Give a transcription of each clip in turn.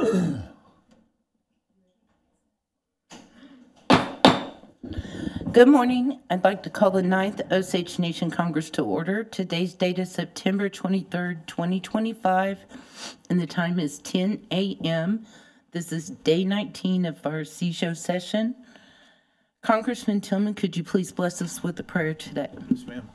Good morning. I'd like to call the 9th Osage Nation Congress to order. Today's date is September 23rd, 2025, and the time is 10 a.m. This is day 19 of our CSHO session. Congressman Tillman, could you please bless us with a prayer today? Yes, ma'am.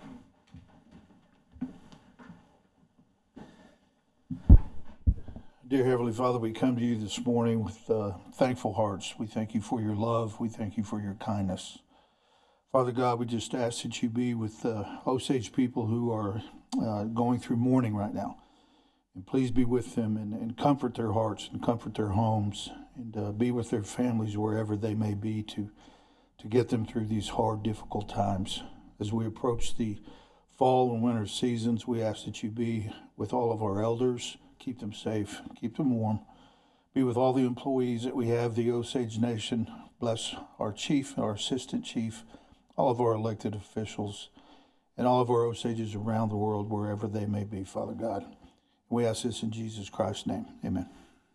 Dear Heavenly Father, we come to you this morning with thankful hearts. We thank you for your love. We thank you for your kindness. Father God, we just ask that you be with Osage people who are going through mourning right now. And please be with them and comfort their hearts and comfort their homes and be with their families wherever they may be to get them through these hard, difficult times. As we approach the fall and winter seasons, we ask that you be with all of our elders, keep them safe, keep them warm. Be with all the employees that we have, the Osage Nation. Bless our chief, our assistant chief, all of our elected officials, and all of our Osages around the world, wherever they may be, Father God. We ask this in Jesus Christ's name. Amen.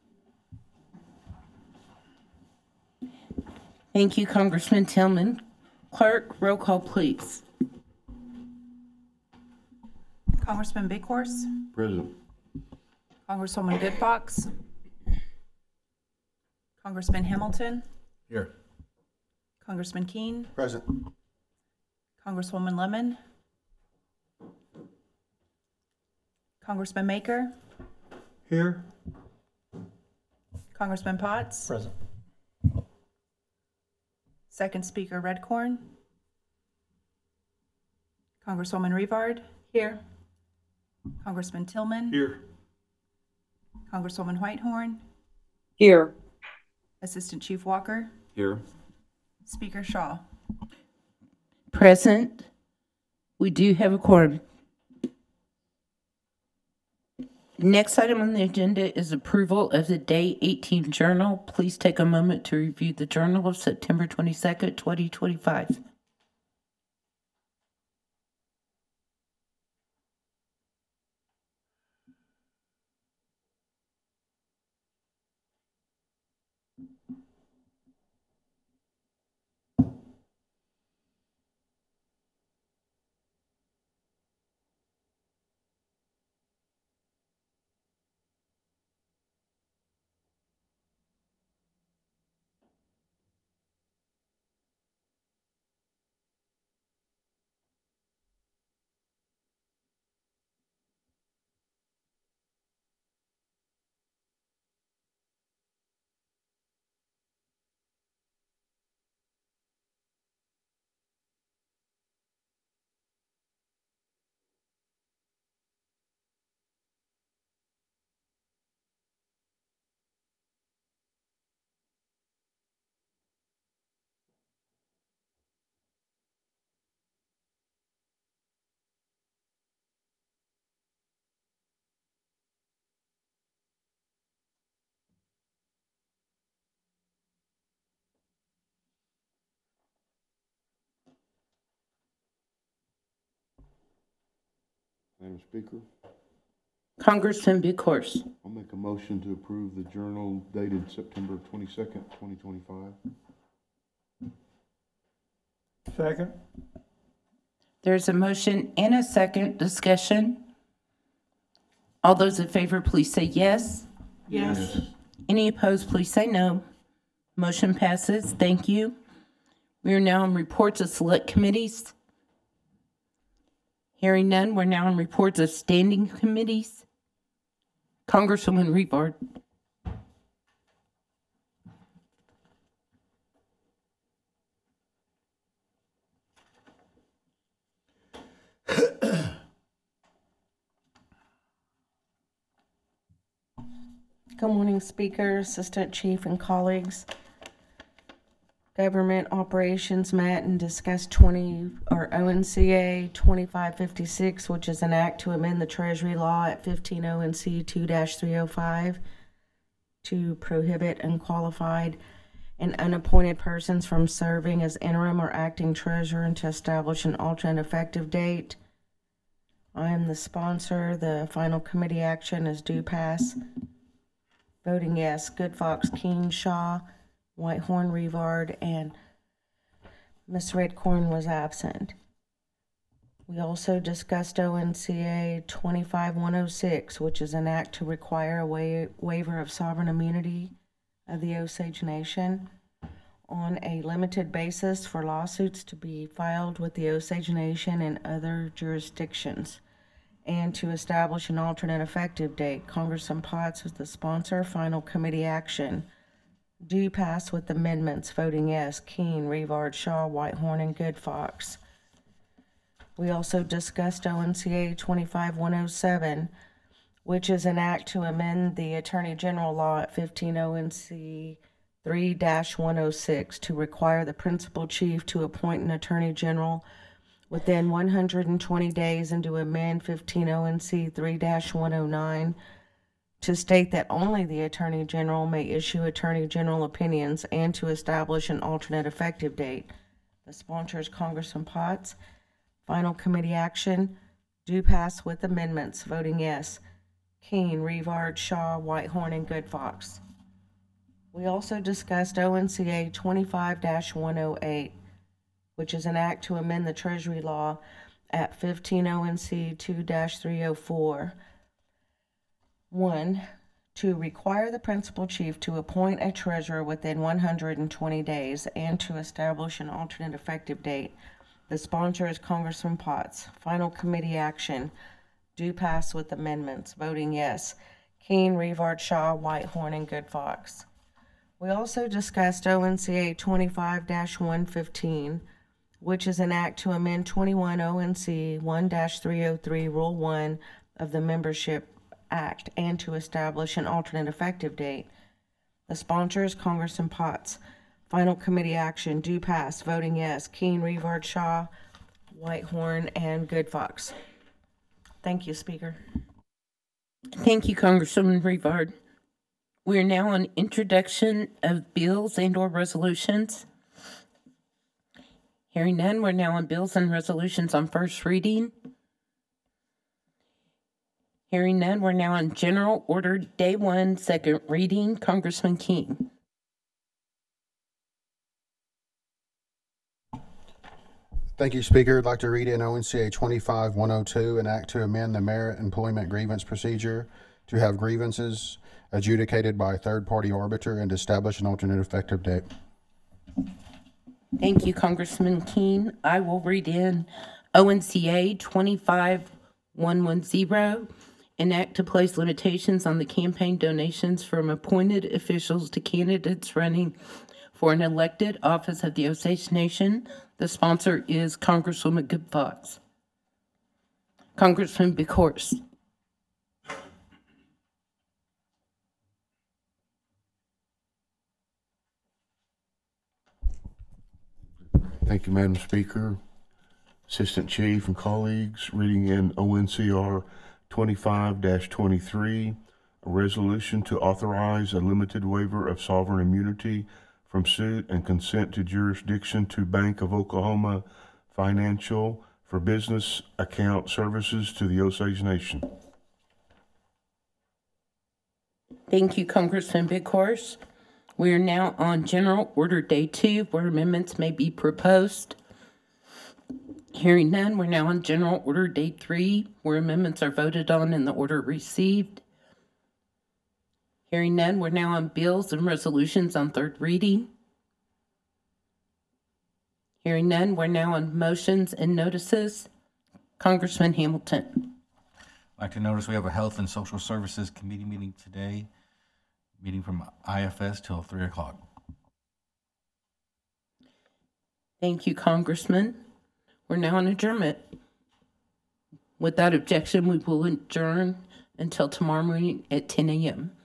Thank you, Congressman Tillman. Clerk, roll call, please. Congressman Big Horse, Present. Congresswoman Good Fox, Congressman Hamilton, Here. Congressman Keene, Present. Congresswoman Lemon, Congressman Maker, Here. Congressman Potts, Present. Second Speaker Redcorn, Congresswoman Rivard, here, Congressman Tillman, Here. Congresswoman Whitehorn, Here. Assistant Chief Walker, Here. Speaker Shaw. Present. We do have a quorum. Next item on the agenda is approval of the Day 18 Journal. Please take a moment to review the Journal of September 22nd, 2025. Madam Speaker, Congressman Big Horse. I'll make a motion to approve the journal dated September 22nd, 2025. Second. There's a motion and a second. Discussion. All those in favor, please say yes. Yes. Any opposed, please say no. Motion passes. Thank you. We are now on reports of select committees. Hearing none, we're now on reports of standing committees. Congresswoman Rivard. Good morning, Speaker, Assistant Chief, and colleagues. Government Operations met and discussed ONCA 2556, which is an act to amend the Treasury law at 15 ONC 2-305 to prohibit unqualified and unappointed persons from serving as interim or acting treasurer and to establish an alternate effective date. I am the sponsor. The final committee action is due pass Voting yes, Good Fox, King, Shaw, Whitehorn, Revard, and Ms. Redcorn was absent. We also discussed ONCA 25106, which is an act to require a waiver of sovereign immunity of the Osage Nation on a limited basis for lawsuits to be filed with the Osage Nation and other jurisdictions, and to establish an alternate effective date. Congressman Potts is the sponsor. Final committee action. Do pass with amendments. Voting yes, Keene, Revard, Shaw, Whitehorn, and Good Fox. We also discussed ONCA 25107, which is an act to amend the Attorney General law at 15 ONC 3-106 to require the principal chief to appoint an Attorney General within 120 days, and to amend 15 ONC 3-109 to state that only the Attorney General may issue Attorney General opinions, and to establish an alternate effective date. The sponsor is Congressman Potts. Final committee action. Do pass with amendments. Voting yes, Keene, Revard, Shaw, Whitehorn, and Good Fox. We also discussed ONCA 25-108, which is an act to amend the Treasury law at 15 ONC 2-304. 1. To require the principal chief to appoint a treasurer within 120 days, and to establish an alternate effective date. The sponsor is Congressman Potts. Final committee action. Do pass with amendments. Voting yes, Keene, Revard, Shaw, Whitehorn, and Good Fox. We also discussed ONCA 25-115, which is an act to amend 21 ONC 1-303 Rule 1 of the Membership Act, and to establish an alternate effective date. The sponsor is Congressman Potts. Final committee action. Do pass. Voting yes, Keene, Revard, Shaw, Whitehorn, and Good Fox. Thank you, Speaker. Thank you, Congresswoman Revard. We are now on introduction of bills and/or resolutions. Hearing none, we're now on bills and resolutions on first reading. Hearing none, we're now on general order, day 1, second reading. Congressman King. Thank you, Speaker. I'd like to read in ONCA 25-102, an act to amend the merit employment grievance procedure to have grievances adjudicated by a third-party arbiter and establish an alternate effective date. Thank you, Congressman King. I will read in ONCA 25110, an act to place limitations on the campaign donations from appointed officials to candidates running for an elected office of the Osage Nation. The sponsor is Congresswoman Good Fox. Congressman Bicorse. Thank you, Madam Speaker. Assistant Chief and colleagues, reading in ONCR 25-23, a resolution to authorize a limited waiver of sovereign immunity from suit and consent to jurisdiction to Bank of Oklahoma Financial for business account services to the Osage Nation. Thank you, Congressman Bighorse. We are now on General Order Day 2, where amendments may be proposed. Hearing none, we're now on General Order Day 3, where amendments are voted on in the order received. Hearing none, we're now on bills and resolutions on third reading. Hearing none, we're now on motions and notices. Congressman Hamilton. I'd like to notice we have a Health and Social Services Committee meeting today, meeting from IFS till 3 o'clock. Thank you, Congressman. We're now on adjournment. Without objection, we will adjourn until tomorrow morning at 10 a.m.